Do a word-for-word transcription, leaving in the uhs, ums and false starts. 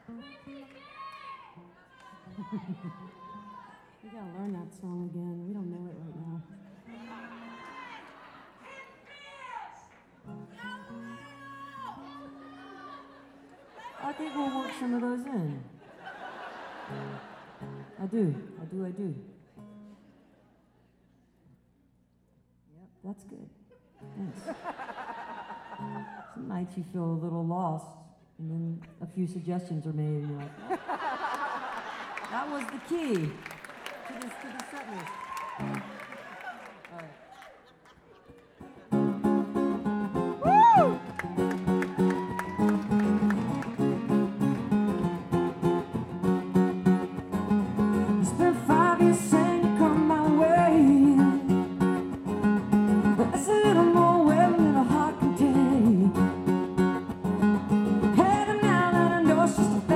We gotta learn that song again. We don't know it right now. I think we'll work some of those in. I do, I do, I do. Yep, that's good. Thanks. Some nights you feel a little lost, and then a few suggestions are made, and you're like, oh, that was the key to this to the set list. All right. Woo! You spent five years saying you come my way, but that's a little more well than a heart can take. Hey, now that I know it's just a